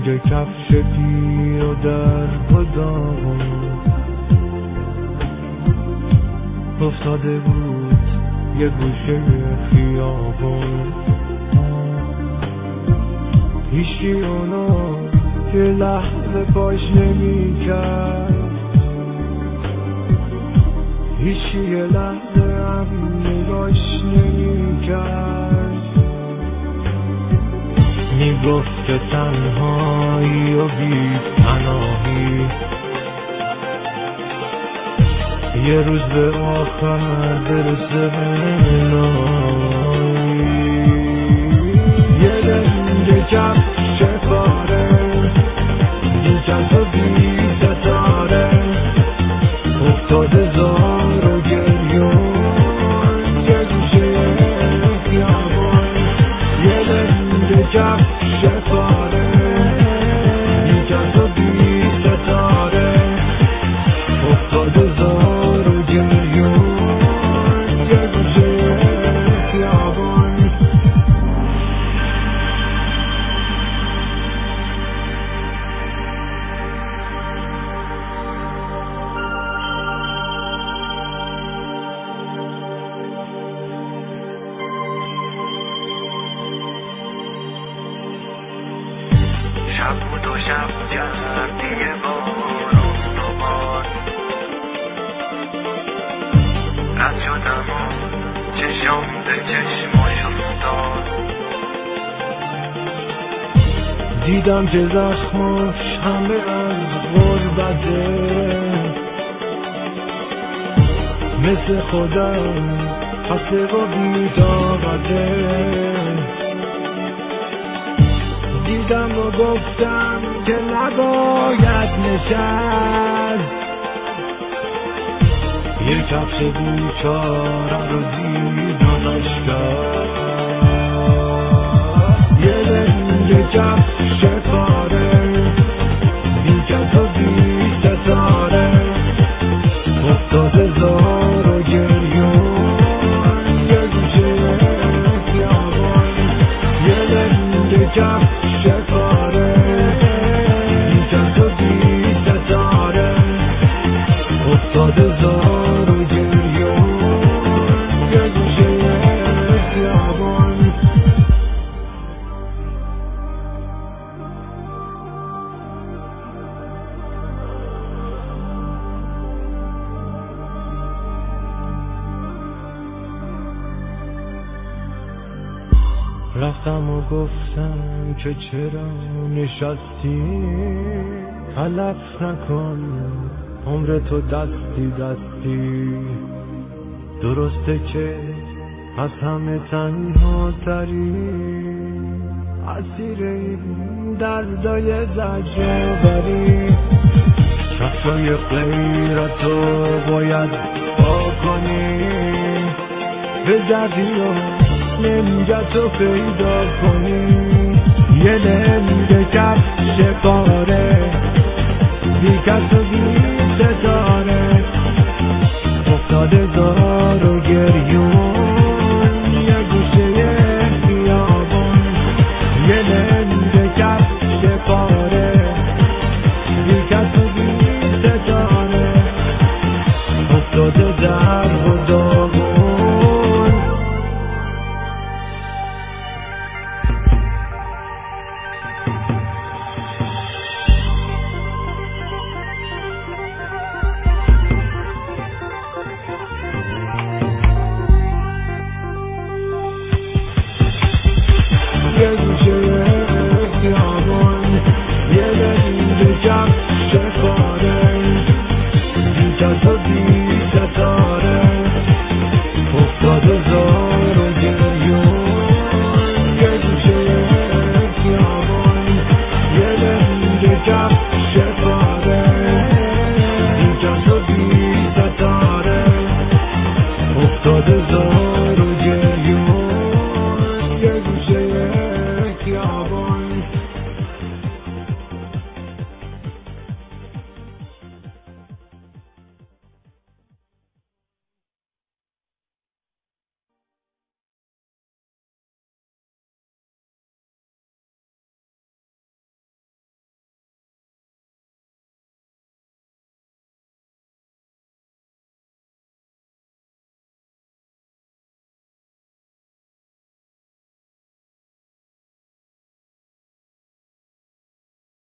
رنگ کفش پیر و در و داغون افتاده بود یه گوشه خیابون. هیچی اونو یه لحظه پاش نمی کرد، هیچی یه لحظه هم نگاش نمی کرد. میگفت که تنهایی و بی پناهی یه روز به آخر برسه منایی. یه رنگ کفش پاره بی‌کس و بی ستاره افتاده زار و گریون یه گوشه خیابون. یه رنگ کفش پاره بی‌کس و بی ستاره افتاده زار و گریون یه گوشه خیابون. شب بود و شب گردی بارون دوبار رد شدم و چشم به چشماش افتاد. دیدم که زخماش همه از غربته، مثل خودم خسته و بی‌طاقته. دیدم و گفتم که نباید نشست، یه کفش بیچاره رو دیدمش کرد. یه رنگ کفش پاره بی‌کس و بی ستاره افتاده زار و گریون یه گوشه خیابون. یه رنگ کفش پاره بی‌کس و بی ستاره افتاده زار و گریون یه گوشه خیابون. رفتم و گفتم که چرا نشستی، تلف نکن عمر تو دستی دستی. درسته که از همه تنها تری، اسیر این دردای زجربری. کفشای غیرتو باید با کنی، بگردی و لنگتو پیدا کنی. یه لنگ کفش پاره بی‌کس و بی ستاره افتاده زار و گریون یه گوشه خیابون. یه لنگ کفش پاره بی‌کس و بی ستاره افتاده در و داغون. یه گوشه